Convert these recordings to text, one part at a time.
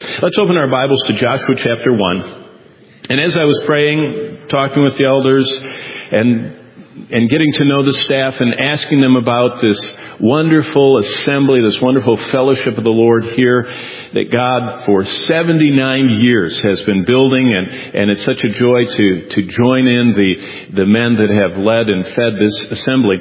Let's open our Bibles to Joshua chapter 1. And as I was praying, talking with the elders, and getting to know the staff and asking them about this wonderful assembly, this wonderful fellowship of the Lord here that God for 79 years has been building, and it's such a joy to join in the men that have led and fed this assembly.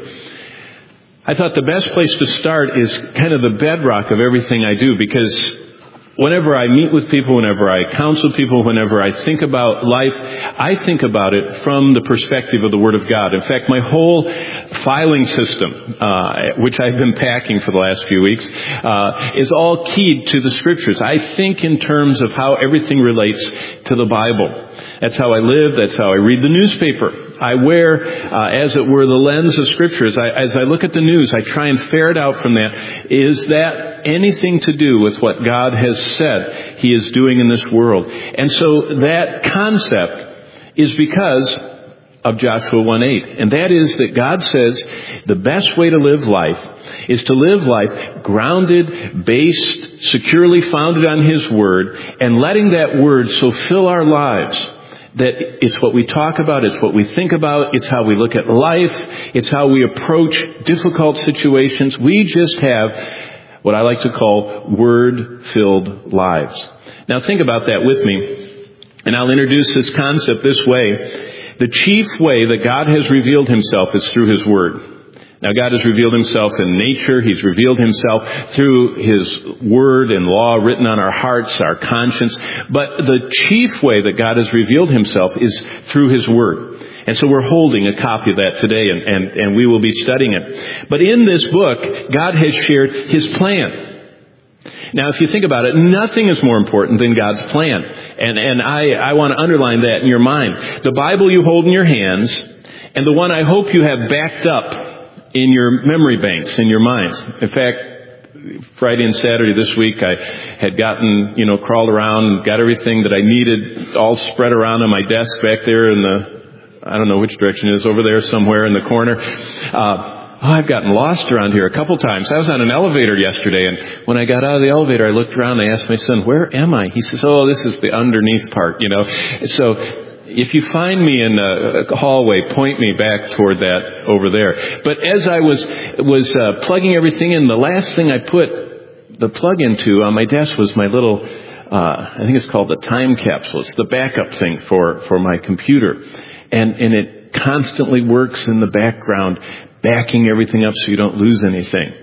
I thought the best place to start is kind of the bedrock of everything I do, because whenever I meet with people, whenever I counsel people, whenever I think about life, I think about it from the perspective of the Word of God. In fact, my whole filing system, which I've been packing for the last few weeks, is all keyed to the Scriptures. I think in terms of how everything relates to the Bible. That's how I live. That's how I read the newspaper. I wear, as it were, the lens of Scripture. As I look at the news, I try and ferret out from that, is that anything to do with what God has said He is doing in this world? And so that concept is because of Joshua 1:8. And that is that God says the best way to live life is to live life grounded, based, securely founded on His Word, and letting that Word so fill our lives that it's what we talk about, it's what we think about, it's how we look at life, it's how we approach difficult situations. We just have what I like to call Word-filled lives. Now think about that with me, and I'll introduce this concept this way. The chief way that God has revealed Himself is through His Word. Now God has revealed Himself in nature. He's revealed Himself through His Word and law written on our hearts, our conscience. But the chief way that God has revealed Himself is through His Word. And so we're holding a copy of that today, and we will be studying it. But in this book, God has shared His plan. Now, if you think about it, nothing is more important than God's plan. And I want to underline that in your mind. The Bible you hold in your hands, and the one I hope you have backed up in your memory banks, in your minds. In fact, Friday and Saturday this week, I had gotten, crawled around and got everything that I needed all spread around on my desk back there in I don't know which direction it is, over there somewhere in the corner. I've gotten lost around here a couple times. I was on an elevator yesterday, and when I got out of the elevator, I looked around and I asked my son, "Where am I?" He says, "Oh, this is the underneath part, So if you find me in a hallway, point me back toward that over there. But as I was plugging everything in, the last thing I put the plug into on my desk was my little, I think it's called the time capsule. It's the backup thing for my computer. And it constantly works in the background, backing everything up so you don't lose anything.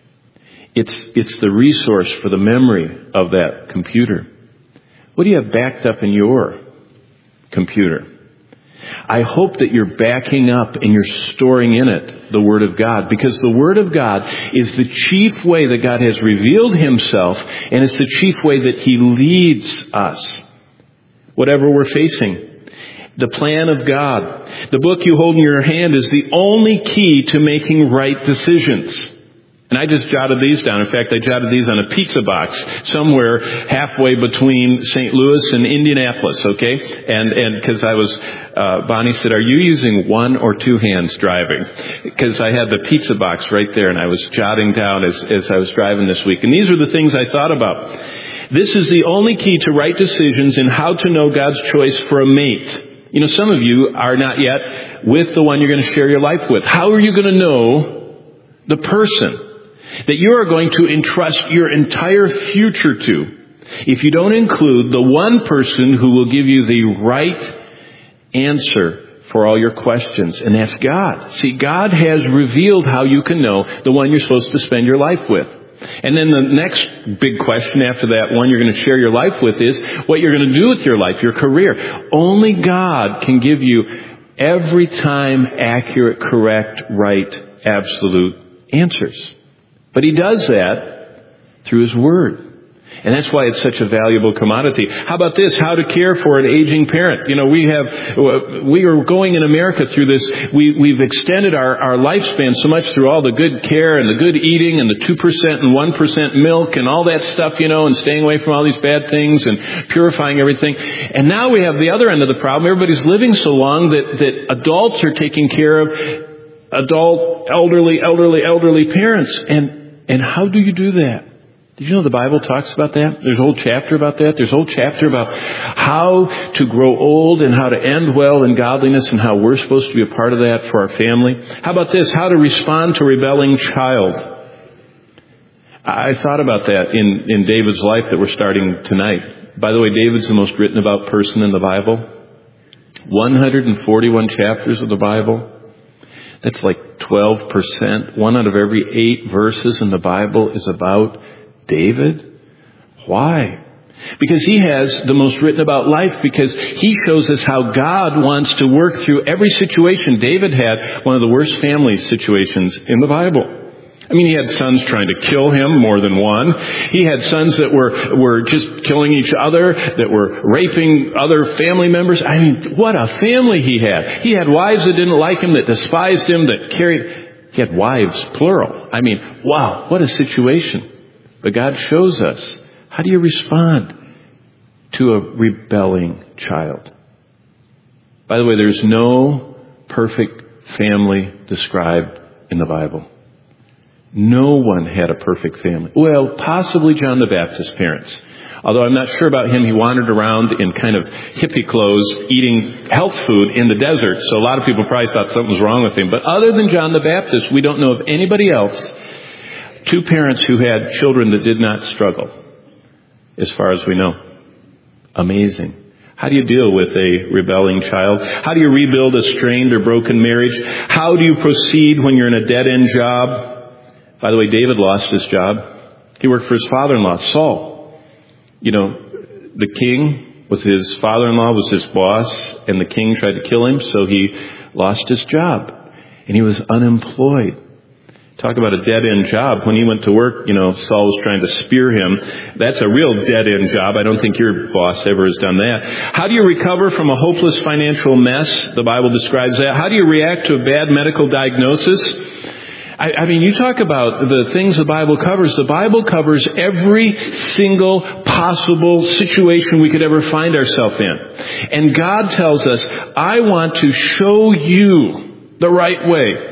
It's the resource for the memory of that computer. What do you have backed up in your computer? I hope that you're backing up and you're storing in it the Word of God, because the Word of God is the chief way that God has revealed Himself, and it's the chief way that He leads us, whatever we're facing. The plan of God. The book you hold in your hand is the only key to making right decisions. And I just jotted these down. In fact, I jotted these on a pizza box somewhere halfway between St. Louis and Indianapolis, okay? And because Bonnie said, "Are you using one or two hands driving?" Because I had the pizza box right there, and I was jotting down as I was driving this week. And these are the things I thought about. This is the only key to right decisions in how to know God's choice for a mate. Some of you are not yet with the one you're going to share your life with. How are you going to know the person that you are going to entrust your entire future to if you don't include the one person who will give you the right answer for all your questions? And that's God. See, God has revealed how you can know the one you're supposed to spend your life with. And then the next big question after that one you're going to share your life with is what you're going to do with your life, your career. Only God can give you every time accurate, correct, right, absolute answers. But He does that through His Word. And that's why it's such a valuable commodity. How about this? How to care for an aging parent. We are going in America through this. We've extended our lifespan so much through all the good care and the good eating and the 2% and 1% milk and all that stuff, and staying away from all these bad things and purifying everything. And now we have the other end of the problem. Everybody's living so long that adults are taking care of adult, elderly parents. And how do you do that? Did you know the Bible talks about that? There's a whole chapter about that. There's a whole chapter about how to grow old and how to end well in godliness and how we're supposed to be a part of that for our family. How about this? How to respond to a rebelling child. I thought about that in David's life that we're starting tonight. By the way, David's the most written about person in the Bible. 141 chapters of the Bible. That's like 12%. 1 out of every 8 verses in the Bible is about David. Why? Because he has the most written about life, because he shows us how God wants to work through every situation. David had one of the worst family situations in the Bible. I mean, he had sons trying to kill him, more than one. He had sons that were just killing each other, that were raping other family members. I mean, what a family he had. He had wives that didn't like him, that despised him, he had wives, plural. I mean, wow, what a situation. But God shows us, how do you respond to a rebelling child? By the way, there's no perfect family described in the Bible. No one had a perfect family. Well, possibly John the Baptist's parents. Although I'm not sure about him, he wandered around in kind of hippie clothes eating health food in the desert. So a lot of people probably thought something was wrong with him. But other than John the Baptist, we don't know of anybody else. 2 parents who had children that did not struggle, as far as we know. Amazing. How do you deal with a rebelling child? How do you rebuild a strained or broken marriage? How do you proceed when you're in a dead-end job? By the way, David lost his job. He worked for his father-in-law, Saul. You know, the king was his father-in-law, was his boss, and the king tried to kill him, so he lost his job. And he was unemployed. Talk about a dead-end job. When he went to work, Saul was trying to spear him. That's a real dead-end job. I don't think your boss ever has done that. How do you recover from a hopeless financial mess? The Bible describes that. How do you react to a bad medical diagnosis? I mean, you talk about the things the Bible covers. The Bible covers every single possible situation we could ever find ourselves in. And God tells us, I want to show you the right way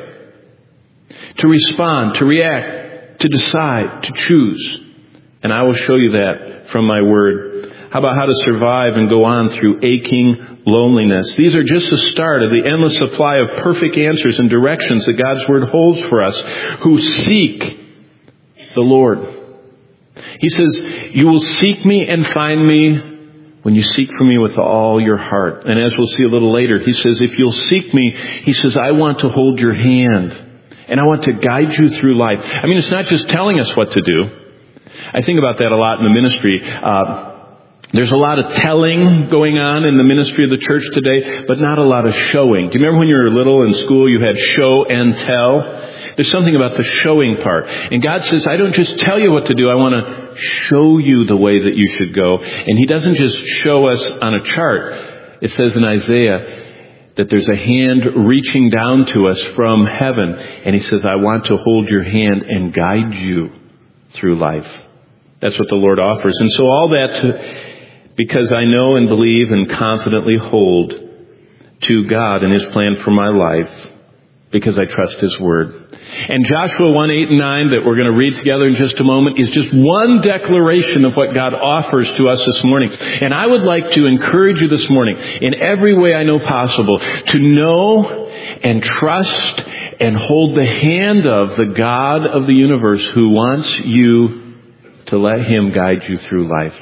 to respond, to react, to decide, to choose. And I will show you that from my word. How about how to survive and go on through aching loneliness? These are just the start of the endless supply of perfect answers and directions that God's word holds for us who seek the Lord. He says, you will seek me and find me when you seek for me with all your heart. And as we'll see a little later, he says, if you'll seek me, he says, I want to hold your hand. And I want to guide you through life. I mean, it's not just telling us what to do. I think about that a lot in the ministry. There's a lot of telling going on in the ministry of the church today, but not a lot of showing. Do you remember when you were little in school, you had show and tell? There's something about the showing part. And God says, I don't just tell you what to do. I want to show you the way that you should go. And he doesn't just show us on a chart. It says in Isaiah that there's a hand reaching down to us from heaven. And he says, I want to hold your hand and guide you through life. That's what the Lord offers. And so all that because I know and believe and confidently hold to God and his plan for my life, because I trust his word. And Joshua 1:8 and 9 that we're going to read together in just a moment is just one declaration of what God offers to us this morning. And I would like to encourage you this morning in every way I know possible to know and trust and hold the hand of the God of the universe who wants you to let him guide you through life.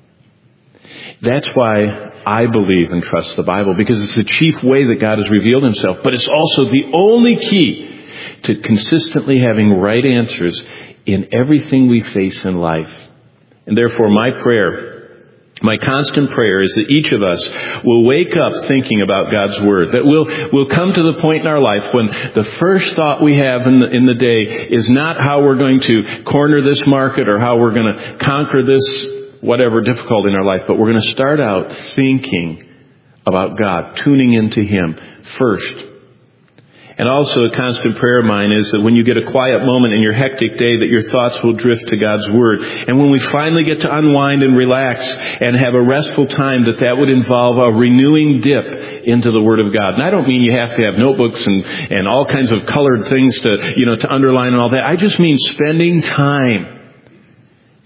That's why I believe and trust the Bible, because it's the chief way that God has revealed himself. But it's also the only key to consistently having right answers in everything we face in life. And therefore, my constant prayer is that each of us will wake up thinking about God's word. That we'll come to the point in our life when the first thought we have in the day is not how we're going to corner this market or how we're going to conquer this whatever difficulty in our life, but we're going to start out thinking about God, tuning into him first. And also a constant prayer of mine is that when you get a quiet moment in your hectic day, that your thoughts will drift to God's word. And when we finally get to unwind and relax and have a restful time, that would involve a renewing dip into the word of God. And I don't mean you have to have notebooks and all kinds of colored things to underline and all that. I just mean spending time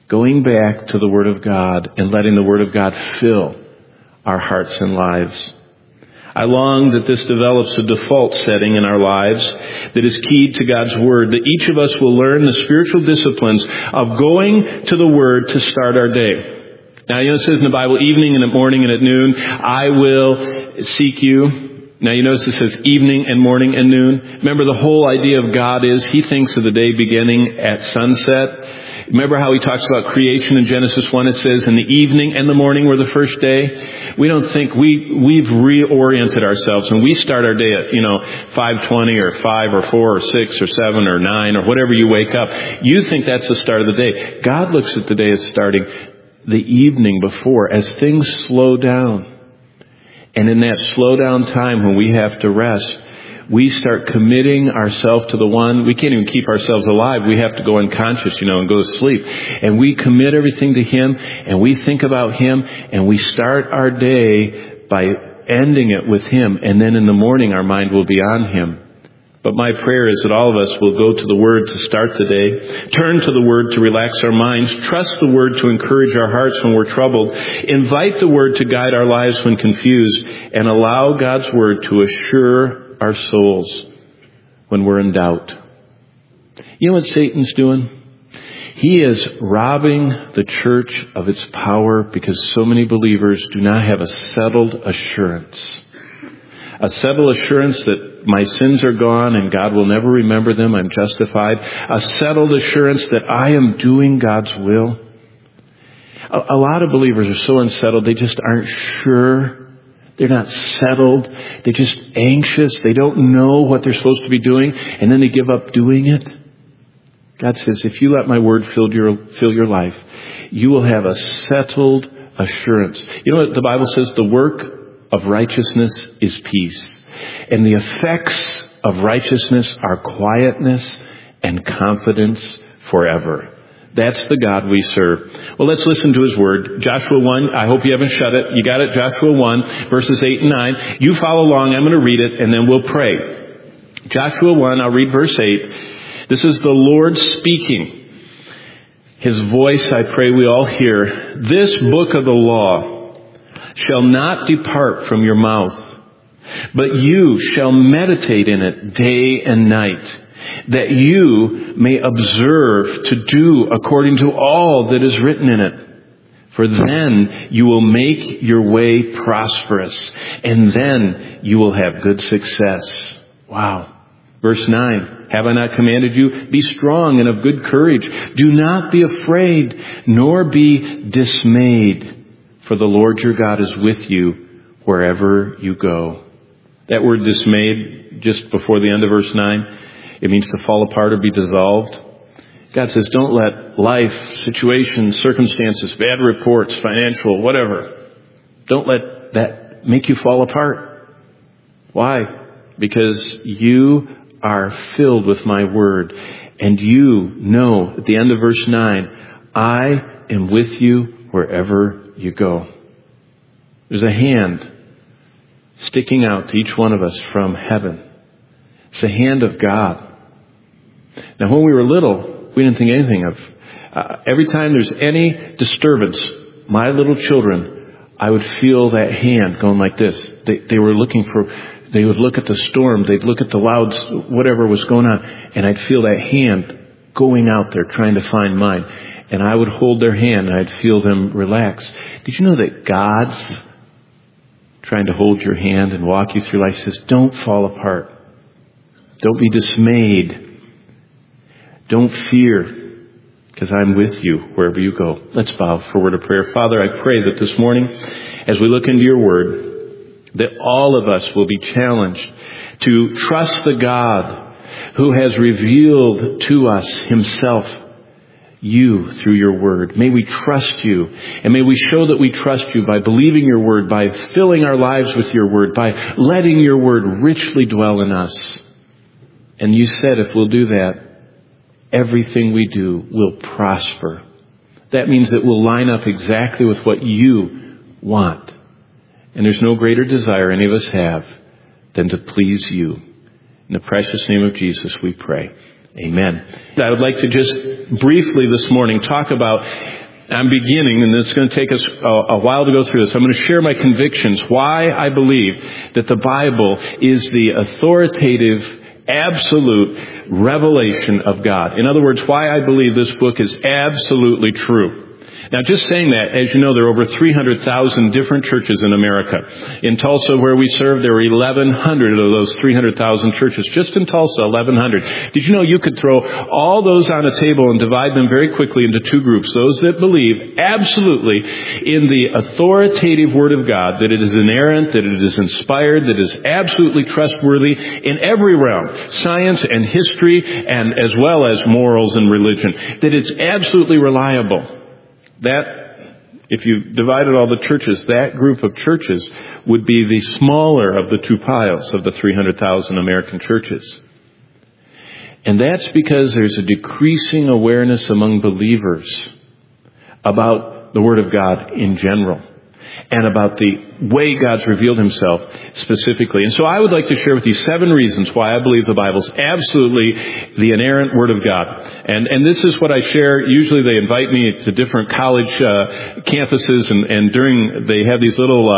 Going back to the Word of God and letting the Word of God fill our hearts and lives. I long that this develops a default setting in our lives that is keyed to God's Word, that each of us will learn the spiritual disciplines of going to the Word to start our day. Now, it says in the Bible, evening and at morning and at noon, I will seek you. Now, you notice it says evening and morning and noon. Remember, the whole idea of God is He thinks of the day beginning at sunset. Remember how He talks about creation in Genesis 1? It says, in the evening and the morning were the first day. We don't think we've reoriented ourselves and we start our day at, 5:20 or 5 or 4 or 6 or 7 or 9 or whatever you wake up. You think that's the start of the day. God looks at the day as starting the evening before as things slow down. And in that slow down time when we have to rest, we start committing ourselves to the one. We can't even keep ourselves alive. We have to go unconscious, and go to sleep. And we commit everything to Him, and we think about Him, and we start our day by ending it with Him. And then in the morning, our mind will be on Him. But my prayer is that all of us will go to the Word to start the day, turn to the Word to relax our minds, trust the Word to encourage our hearts when we're troubled, invite the Word to guide our lives when confused, and allow God's Word to assure our souls when we're in doubt. You know what Satan's doing? He is robbing the church of its power because so many believers do not have a settled assurance. A settled assurance that my sins are gone and God will never remember them. I'm justified. A settled assurance that I am doing God's will. A lot of believers are so unsettled, they just aren't sure. They're not settled. They're just anxious. They don't know what they're supposed to be doing, and then they give up doing it. God says, if you let my word fill your life, you will have a settled assurance. You know what the Bible says? The work of righteousness is peace. And the effects of righteousness are quietness and confidence forever. That's the God we serve. Well, let's listen to His Word. Joshua 1, I hope you haven't shut it. You got it? Joshua 1, verses 8 and 9. You follow along. I'm going to read it, and then we'll pray. Joshua 1, I'll read verse 8. This is the Lord speaking. His voice, I pray we all hear. This book of the law shall not depart from your mouth, but you shall meditate in it day and night, that you may observe to do according to all that is written in it. For then you will make your way prosperous, and then you will have good success. Wow. Verse 9, have I not commanded you? Be strong and of good courage. Do not be afraid, nor be dismayed, for the Lord your God is with you wherever you go. That word dismayed, just before the end of verse 9, it means to fall apart or be dissolved. God says, don't let life, situations, circumstances, bad reports, financial, whatever, don't let that make you fall apart. Why? Because you are filled with my word. And you know, at the end of verse 9, I am with you wherever you go. There's a hand sticking out to each one of us from heaven. It's the hand of God. Now, when we were little, we didn't think anything of. Every time there's any disturbance, my little children, I would feel that hand going like this. They were looking for, they would look at the storm, they'd look at the louds, whatever was going on, and I'd feel that hand going out there trying to find mine. And I would hold their hand and I'd feel them relax. Did you know that God's trying to hold your hand and walk you through life? He says, don't fall apart. Don't be dismayed. Don't fear, because I'm with you wherever you go. Let's bow for a word of prayer. Father, I pray that this morning, as we look into your word, that all of us will be challenged to trust the God who has revealed to us himself, you, through your word. May we trust you, and may we show that we trust you by believing your word, by filling our lives with your word, by letting your word richly dwell in us. And you said if we'll do that, everything we do will prosper. That means that we'll line up exactly with what you want. And there's no greater desire any of us have than to please you. In the precious name of Jesus we pray. Amen. I would like to just briefly this morning talk about I'm beginning, and it's going to take us a while to go through this. I'm going to share my convictions, why I believe that the Bible is the authoritative, absolute revelation of God. In other words, why I believe this book is absolutely true. Now, just saying that, as you know, there are over 300,000 different churches in America. In Tulsa, where we serve, there are 1,100 of those 300,000 churches. Just in Tulsa, 1,100. Did you know you could throw all those on a table and divide them very quickly into two groups? Those that believe absolutely in the authoritative Word of God, that it is inerrant, that it is inspired, that it is absolutely trustworthy in every realm, science and history, and as well as morals and religion, that it's absolutely reliable. That, if you divided all the churches, that group of churches would be the smaller of the two piles of the 300,000 American churches. And that's because there's a decreasing awareness among believers about the Word of God in general, and about the way God's revealed Himself specifically. And so I would like to share with you 7 reasons why I believe the Bible's absolutely the inerrant Word of God. And this is what I share. Usually they invite me to different college campuses, and they have these little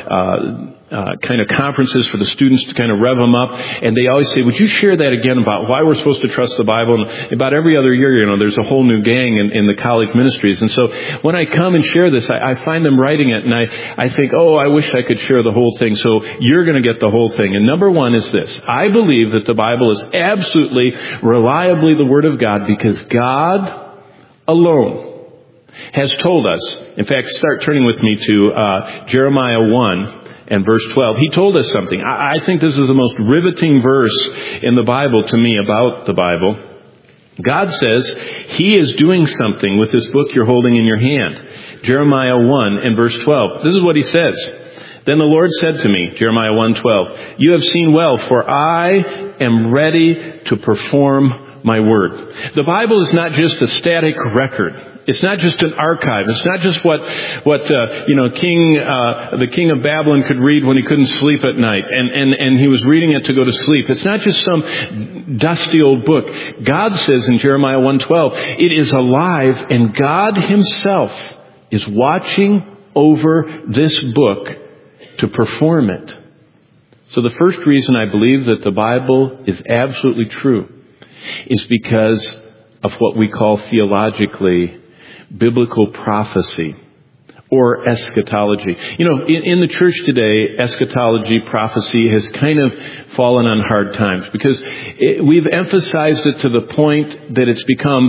kind of conferences for the students to kind of rev them up. And they always say, would you share that again about why we're supposed to trust the Bible? And about every other year, there's a whole new gang in the college ministries. And so when I come and share this, I find them writing it, and I think, I wish I could share the whole thing. So you're going to get the whole thing. And number 1 is this. I believe that the Bible is absolutely, reliably the Word of God, because God alone has told us. In fact, start turning with me to Jeremiah 1. And verse 12, He told us something. I think this is the most riveting verse in the Bible to me about the Bible. God says He is doing something with this book you're holding in your hand. Jeremiah 1 and verse 12. This is what He says. Then the Lord said to me, Jeremiah 1:12, you have seen well, for I am ready to perform my word. The Bible is not just a static record. It's not just an archive. It's not just what the king of Babylon could read when he couldn't sleep at night, and he was reading it to go to sleep. It's not just some dusty old book. God says in Jeremiah 1:12, it is alive, and God Himself is watching over this book to perform it. So the first reason I believe that the Bible is absolutely true is because of what we call theologically biblical prophecy or eschatology. In the church today, eschatology, prophecy has kind of fallen on hard times because we've emphasized it to the point that it's become,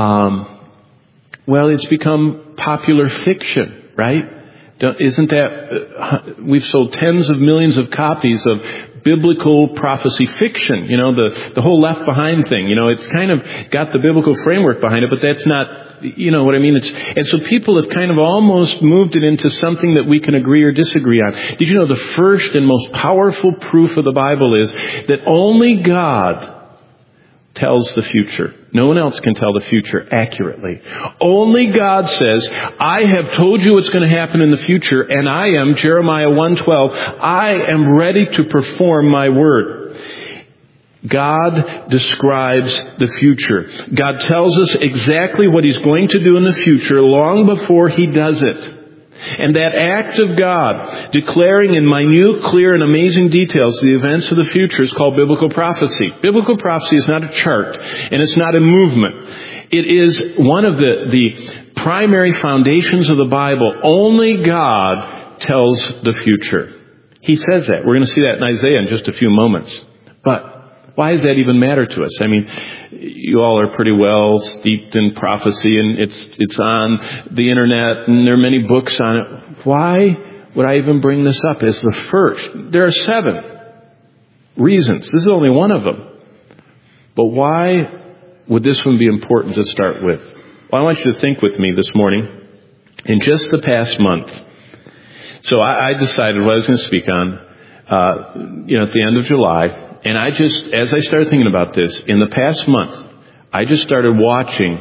it's become popular fiction, right? Isn't that, we've sold tens of millions of copies of biblical prophecy fiction, the whole Left Behind thing, it's kind of got the biblical framework behind it, but that's not, you know what I mean? And so people have kind of almost moved it into something that we can agree or disagree on. Did you know the first and most powerful proof of the Bible is that only God tells the future. No one else can tell the future accurately. Only God says, I have told you what's going to happen in the future, and I am, Jeremiah 1:12, I am ready to perform my word. God describes the future. God tells us exactly what He's going to do in the future long before He does it. And that act of God declaring in minute, clear, and amazing details the events of the future is called biblical prophecy. Biblical prophecy is not a chart, and it's not a movement. It is one of the primary foundations of the Bible. Only God tells the future. He says that. We're going to see that in Isaiah in just a few moments. But why does that even matter to us? I mean, you all are pretty well steeped in prophecy, and it's on the internet, and there are many books on it. Why would I even bring this up as the first? There are 7 reasons. This is only one of them. But why would this one be important to start with? Well, I want you to think with me this morning. In just the past month, so I decided what I was going to speak on, at the end of July. And as I started thinking about this, in the past month, I just started watching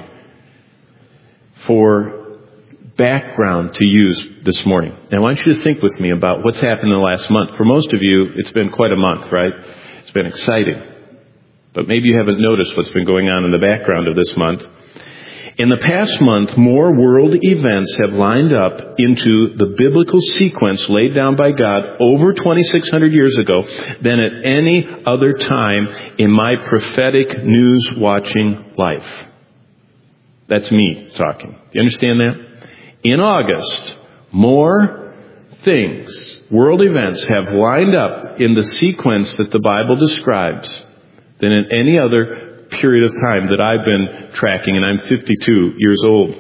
for background to use this morning. And I want you to think with me about what's happened in the last month. For most of you, it's been quite a month, right? It's been exciting. But maybe you haven't noticed what's been going on in the background of this month. In the past month, more world events have lined up into the biblical sequence laid down by God over 2,600 years ago than at any other time in my prophetic news-watching life. That's me talking. Do you understand that? In August, more things, world events, have lined up in the sequence that the Bible describes than in any other period of time that I've been tracking, and I'm 52 years old.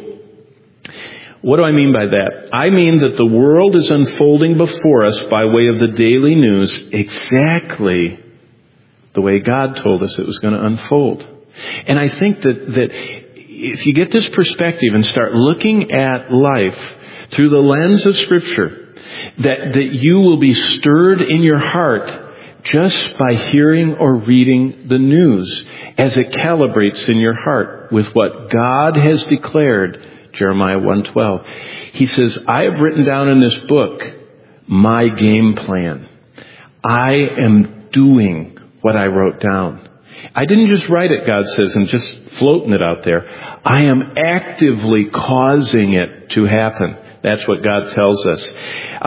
What do I mean by that? I mean that the world is unfolding before us by way of the daily news exactly the way God told us it was going to unfold. And I think that if you get this perspective and start looking at life through the lens of Scripture, that you will be stirred in your heart just by hearing or reading the news as it calibrates in your heart with what God has declared. Jeremiah 1:12. He says, I have written down in this book my game plan. I am doing what I wrote down. I didn't just write it, God says, and just floating it out there. I am actively causing it to happen. That's what God tells us.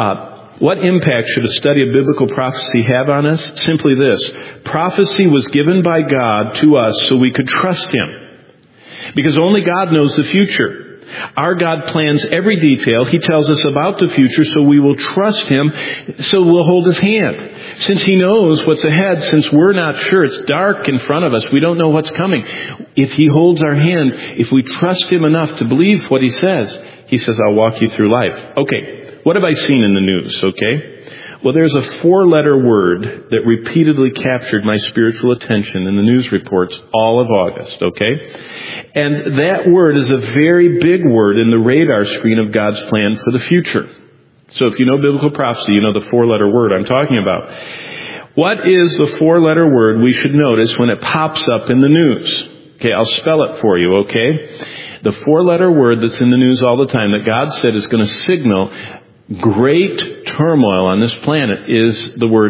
What impact should a study of biblical prophecy have on us? Simply this. Prophecy was given by God to us so we could trust Him. Because only God knows the future. Our God plans every detail. He tells us about the future, so we will trust Him, so we'll hold His hand. Since He knows what's ahead, since we're not sure, it's dark in front of us, we don't know what's coming. If He holds our hand, if we trust Him enough to believe what He says, I'll walk you through life. Okay. What have I seen in the news, okay? Well, there's a 4-letter word that repeatedly captured my spiritual attention in the news reports all of August, okay? And that word is a very big word in the radar screen of God's plan for the future. So if you know biblical prophecy, you know the 4-letter word I'm talking about. What is the 4-letter word we should notice when it pops up in the news? Okay, I'll spell it for you, okay? The 4-letter word that's in the news all the time that God said is going to signal great turmoil on this planet is the word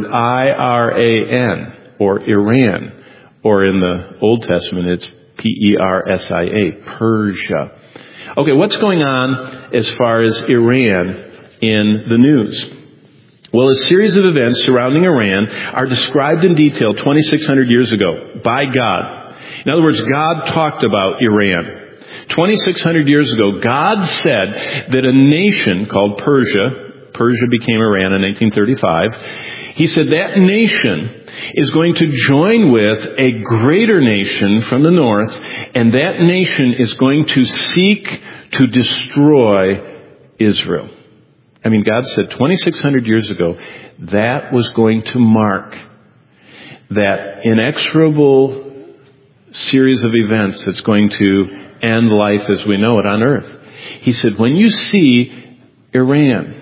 Iran, or Iran, or in the Old Testament it's Persia, Persia. Okay, what's going on as far as Iran in the news? Well, a series of events surrounding Iran are described in detail 2,600 years ago by God. In other words, God talked about Iran. 2,600 years ago, God said that a nation called Persia became Iran in 1935. He said that nation is going to join with a greater nation from the north, and that nation is going to seek to destroy Israel. I mean, God said 2,600 years ago that was going to mark that inexorable series of events that's going to end life as we know it on earth. He said, when you see Iran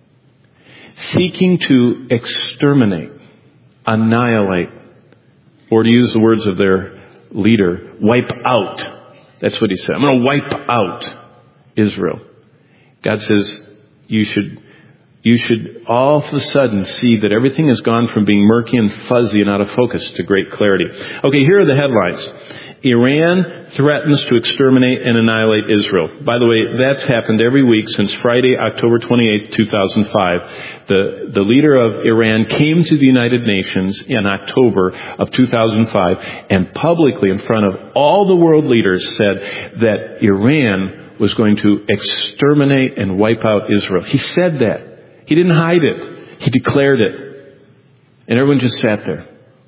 seeking to exterminate, annihilate, or to use the words of their leader, wipe out. That's what he said. I'm going to wipe out Israel. God says, you should all of a sudden see that everything has gone from being murky and fuzzy and out of focus to great clarity. Okay, here are the headlines. Iran threatens to exterminate and annihilate Israel. By the way, that's happened every week since Friday, October 28, 2005. The leader of Iran came to the United Nations in October of 2005 and publicly in front of all the world leaders said that Iran was going to exterminate and wipe out Israel. He said that. He didn't hide it. He declared it. And everyone just sat there.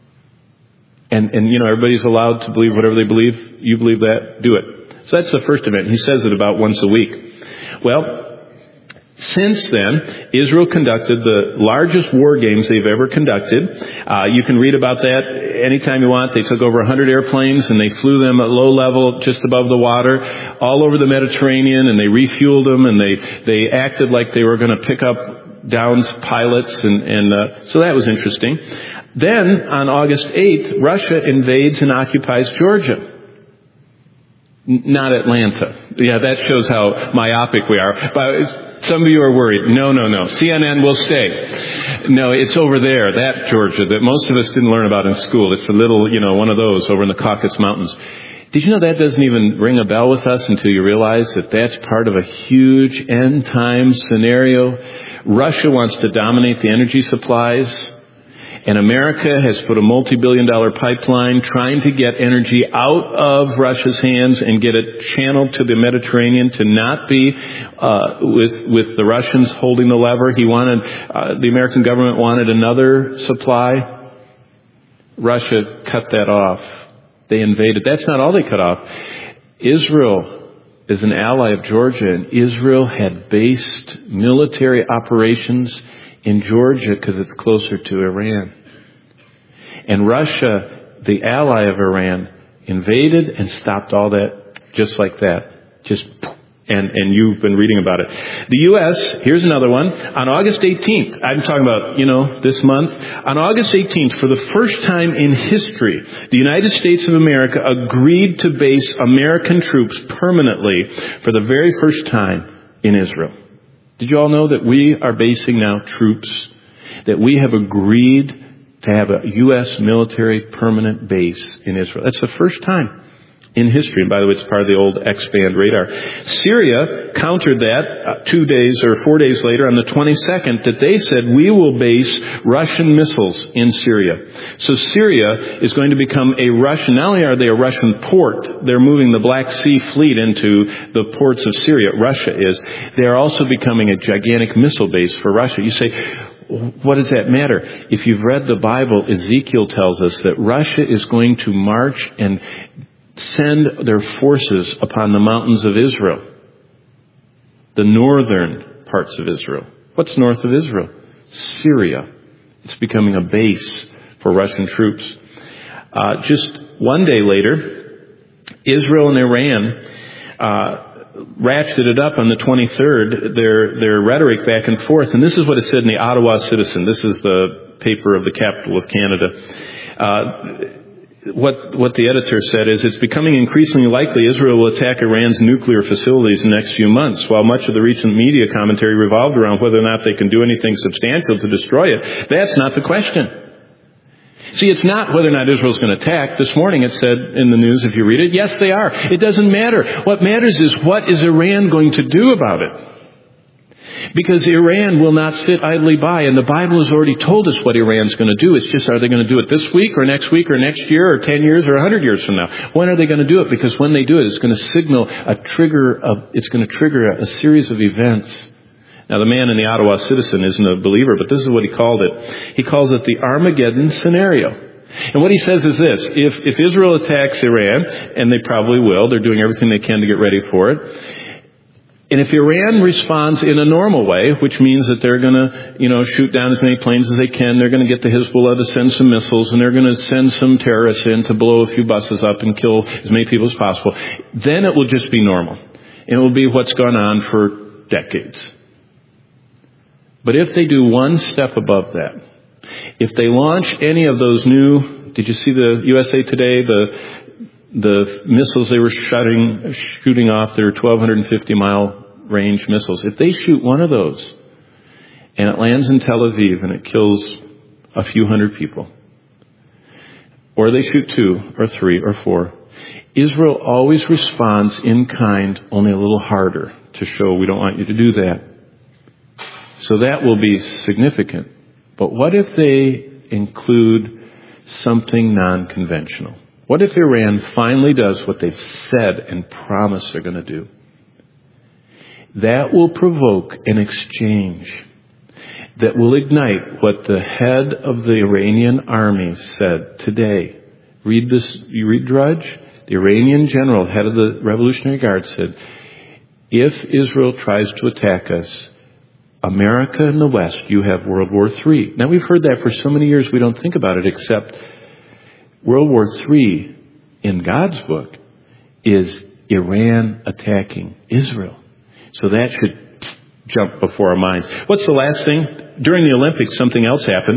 And you know, everybody's allowed to believe whatever they believe. You believe that? Do it. So that's the first event. He says it about once a week. Well, since then, Israel conducted the largest war games they've ever conducted. You can read about that anytime you want. They took over 100 airplanes and they flew them at low level just above the water all over the Mediterranean, and they refueled them, and they acted like they were going to pick up down pilots, and so that was interesting. Then, on August 8th, Russia invades and occupies Georgia. Not Atlanta. Yeah, that shows how myopic we are. But some of you are worried. No. CNN will stay. No, it's over there, that Georgia, that most of us didn't learn about in school. It's a little, one of those over in the Caucasus Mountains. Did you know that doesn't even ring a bell with us until you realize that that's part of a huge end time scenario? Russia wants to dominate the energy supplies, and America has put a multi-billion-dollar pipeline trying to get energy out of Russia's hands and get it channeled to the Mediterranean to not be with the Russians holding the lever. The American government wanted another supply. Russia cut that off. They invaded. That's not all they cut off. Israel is an ally of Georgia, and Israel had based military operations in Georgia because it's closer to Iran. And Russia, the ally of Iran, invaded and stopped all that just like that. And you've been reading about it. The U.S., here's another one. On August 18th, I'm talking about, this month. On August 18th, for the first time in history, the United States of America agreed to base American troops permanently for the very first time in Israel. Did you all know that we are basing now troops, that we have agreed to have a U.S. military permanent base in Israel? That's the first time in history. And by the way, it's part of the old X-band radar. Syria countered that 2 days or 4 days later on the 22nd, that they said, we will base Russian missiles in Syria. So Syria is going to become not only are they a Russian port, they're moving the Black Sea fleet into the ports of Syria. Russia is. They are also becoming a gigantic missile base for Russia. You say, what does that matter? If you've read the Bible, Ezekiel tells us that Russia is going to march and send their forces upon the mountains of Israel, the northern parts of Israel. What's north of Israel? Syria. It's becoming a base for Russian troops. Just one day later, Israel and Iran ratcheted it up on the 23rd, their rhetoric back and forth. And this is what it said in the Ottawa Citizen. This is the paper of the capital of Canada. What the editor said is, it's becoming increasingly likely Israel will attack Iran's nuclear facilities in the next few months. While much of the recent media commentary revolved around whether or not they can do anything substantial to destroy it, that's not the question. See, it's not whether or not Israel's going to attack. This morning it said in the news, if you read it, yes, they are. It doesn't matter. What matters is, what is Iran going to do about it? Because Iran will not sit idly by, and the Bible has already told us what Iran's going to do. It's just, are they going to do it this week or next year or 10 years or 100 years from now? When are they going to do it? Because when they do it, it's going to signal it's going to trigger a series of events. Now, the man in the Ottawa Citizen isn't a believer, but this is what he called it. He calls it the Armageddon scenario. And what he says is this: if Israel attacks Iran, and they probably will, they're doing everything they can to get ready for it. And if Iran responds in a normal way, which means that they're going to, shoot down as many planes as they can, they're going to get the Hezbollah to send some missiles, and they're going to send some terrorists in to blow a few buses up and kill as many people as possible, then it will just be normal. And it will be what's gone on for decades. But if they do one step above that, if they launch any of those did you see the USA Today, the missiles they were shooting off, their 1,250-mile range missiles. If they shoot one of those and it lands in Tel Aviv and it kills a few hundred people, or they shoot 2 or 3 or 4, Israel always responds in kind, only a little harder, to show we don't want you to do that. So that will be significant. But what if they include something non-conventional? What if Iran finally does what they've said and promised they're going to do? That will provoke an exchange that will ignite what the head of the Iranian army said today. Read this. You read Drudge? The Iranian general, head of the Revolutionary Guard, said, if Israel tries to attack us, America and the West, you have World War III. Now, we've heard that for so many years we don't think about it, except World War III in God's book is Iran attacking Israel. So that should jump before our minds. What's the last thing? During the Olympics, something else happened.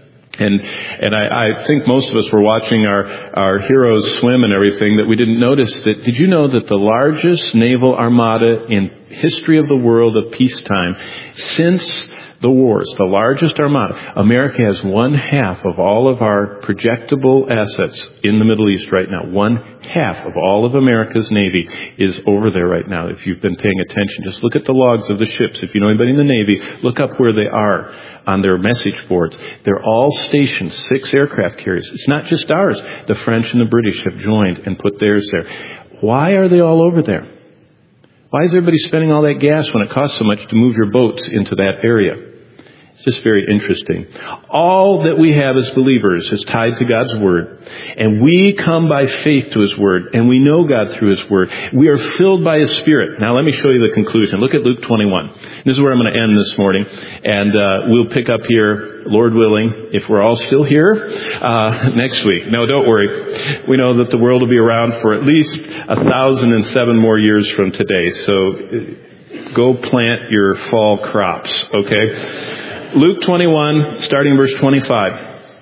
And I think most of us were watching our heroes swim and everything, that we didn't notice that. Did you know that the largest naval armada in history of the world of peacetime, since the wars, the largest armada. America has 1/2 of all of our projectable assets in the Middle East right now. 1/2 of all of America's Navy is over there right now. If you've been paying attention, just look at the logs of the ships. If you know anybody in the Navy, look up where they are on their message boards. They're all stationed, 6 aircraft carriers. It's not just ours. The French and the British have joined and put theirs there. Why are they all over there? Why is everybody spending all that gas when it costs so much to move your boats into that area? It's just very interesting. All that we have as believers is tied to God's Word. And we come by faith to His Word. And we know God through His Word. We are filled by His Spirit. Now let me show you the conclusion. Look at Luke 21. This is where I'm going to end this morning. And we'll pick up here, Lord willing, if we're all still here, next week. No, don't worry. We know that the world will be around for at least 1,007 more years from today. So go plant your fall crops, okay? Luke 21, starting verse 25.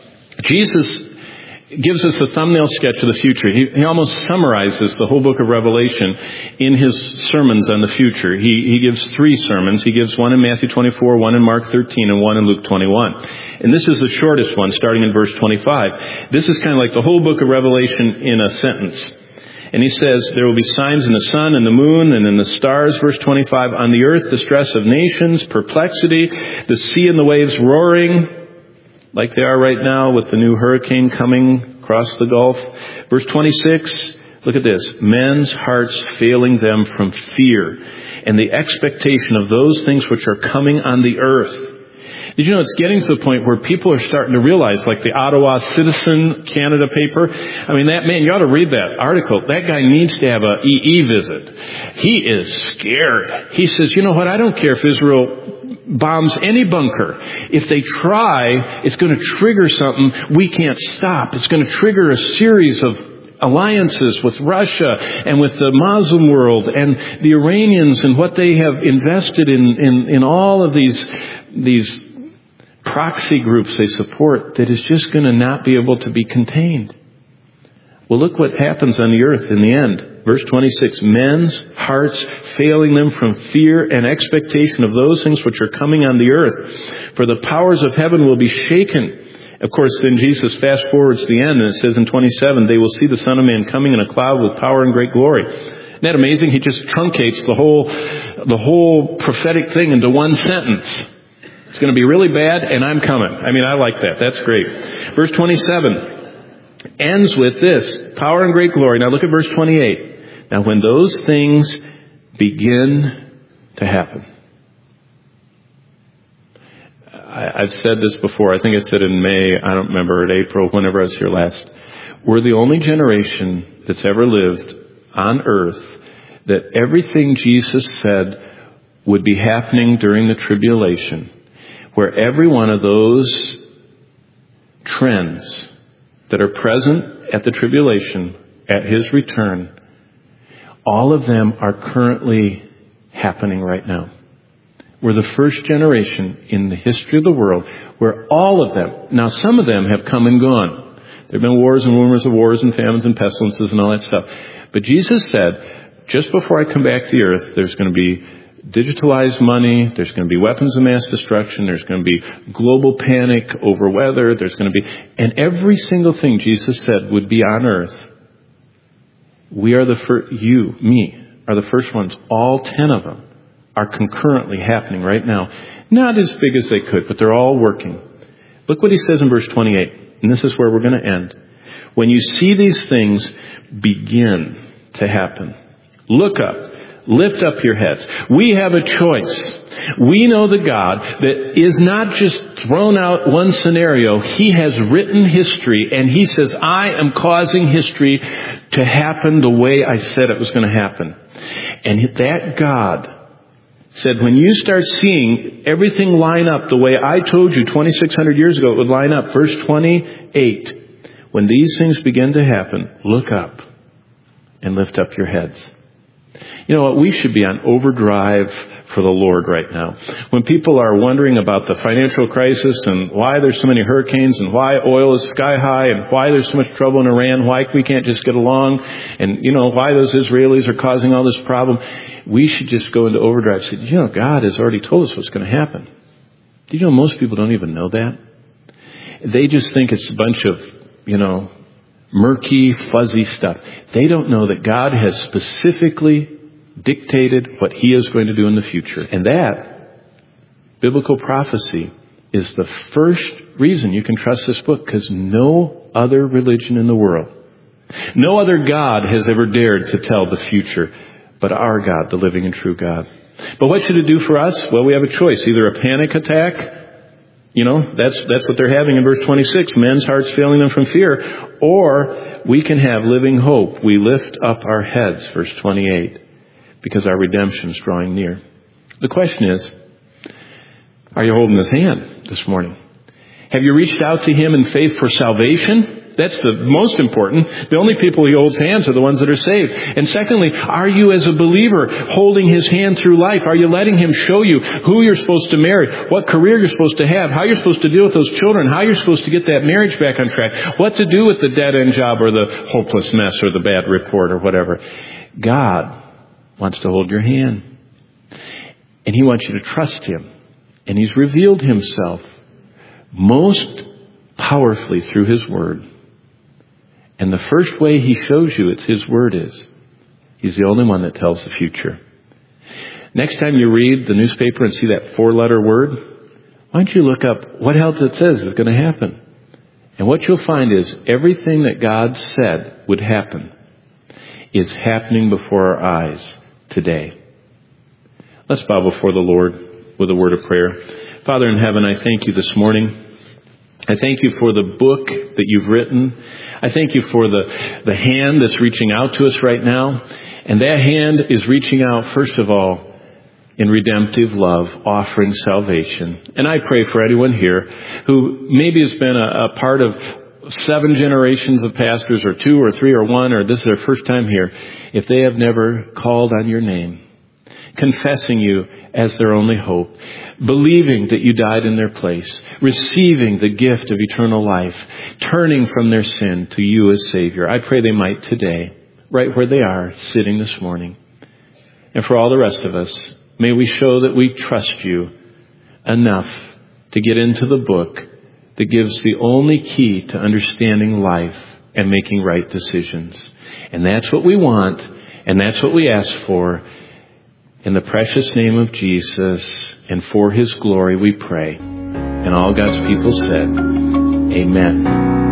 Jesus gives us a thumbnail sketch of the future. He almost summarizes the whole book of Revelation in his sermons on the future. He gives 3 sermons. He gives one in Matthew 24, one in Mark 13, and one in Luke 21. And this is the shortest one, starting in verse 25. This is kind of like the whole book of Revelation in a sentence. And he says, there will be signs in the sun and the moon and in the stars, verse 25, on the earth, distress of nations, perplexity, the sea and the waves roaring, like they are right now with the new hurricane coming across the Gulf. Verse 26, look at this, men's hearts failing them from fear and the expectation of those things which are coming on the earth. Did you know it's getting to the point where people are starting to realize, like the Ottawa Citizen Canada paper, I mean, that man, you ought to read that article. That guy needs to have a EE visit. He is scared. He says, you know what, I don't care if Israel bombs any bunker. If they try, it's going to trigger something we can't stop. It's going to trigger a series of alliances with Russia and with the Muslim world and the Iranians and what they have invested in all of these proxy groups they support that is just going to not be able to be contained. Well, look what happens on the earth in the end. Verse 26, men's hearts failing them from fear and expectation of those things which are coming on the earth. For the powers of heaven will be shaken. Of course, then Jesus fast forwards to the end and it says in 27, they will see the Son of Man coming in a cloud with power and great glory. Isn't that amazing? He just truncates the whole prophetic thing into one sentence. It's going to be really bad, and I'm coming. I mean, I like that. That's great. Verse 27 ends with this, power and great glory. Now look at verse 28. Now when those things begin to happen. I've said this before. I think I said in May, I don't remember, in April, whenever I was here last. We're the only generation that's ever lived on earth that everything Jesus said would be happening during the tribulation, where every one of those trends that are present at the tribulation, at His return, all of them are currently happening right now. We're the first generation in the history of the world where all of them, now some of them have come and gone. There have been wars and rumors of wars and famines and pestilences and all that stuff. But Jesus said, just before I come back to the earth, there's going to be digitalized money, there's going to be weapons of mass destruction, there's going to be global panic over weather, there's going to be, and every single thing Jesus said would be on earth. We are the first, you, me, are the first ones. All 10 of them are concurrently happening right now. Not as big as they could, but they're all working. Look what he says in verse 28, and this is where we're going to end. When you see these things begin to happen, look up. Lift up your heads. We have a choice. We know the God that is not just thrown out one scenario. He has written history, and He says, I am causing history to happen the way I said it was going to happen. And that God said, when you start seeing everything line up the way I told you 2,600 years ago it would line up, verse 28, when these things begin to happen, look up and lift up your heads. You know what? We should be on overdrive for the Lord right now. When people are wondering about the financial crisis and why there's so many hurricanes and why oil is sky high and why there's so much trouble in Iran, why we can't just get along, and, you know, why those Israelis are causing all this problem, we should just go into overdrive and say, you know, God has already told us what's going to happen. Do you know most people don't even know that? They just think it's a bunch of, murky, fuzzy stuff. They don't know that God has specifically dictated what He is going to do in the future. And that, biblical prophecy, is the first reason you can trust this book, because no other religion in the world, no other God has ever dared to tell the future but our God, the living and true God. But what should it do for us? Well, we have a choice. Either a panic attack, that's what they're having in verse 26, men's hearts failing them from fear, or we can have living hope. We lift up our heads, verse 28, because our redemption is drawing near. The question is, are you holding His hand this morning? Have you reached out to Him in faith for salvation? That's the most important. The only people He holds hands are the ones that are saved. And secondly, are you as a believer holding His hand through life? Are you letting Him show you who you're supposed to marry, what career you're supposed to have, how you're supposed to deal with those children, how you're supposed to get that marriage back on track, what to do with the dead-end job or the hopeless mess or the bad report or whatever? God wants to hold your hand. And He wants you to trust Him. And He's revealed Himself most powerfully through His Word. And the first way He shows you it's His Word is, He's the only one that tells the future. Next time you read the newspaper and see that 4-letter word, why don't you look up what else it says is going to happen? And what you'll find is everything that God said would happen is happening before our eyes today. Let's bow before the Lord with a word of prayer. Father in heaven, I thank You this morning. I thank You for the book that You've written. I thank You for the hand that's reaching out to us right now. And that hand is reaching out, first of all, in redemptive love, offering salvation. And I pray for anyone here who maybe has been a part of 7 generations of pastors, or 2 or 3 or 1, or this is their first time here, if they have never called on Your name, confessing You as their only hope, believing that You died in their place, receiving the gift of eternal life, turning from their sin to You as Savior. I pray they might today, right where they are, sitting this morning. And for all the rest of us, may we show that we trust You enough to get into the book that gives the only key to understanding life and making right decisions. And that's what we want, and that's what we ask for. In the precious name of Jesus and for His glory we pray. And all God's people said, Amen.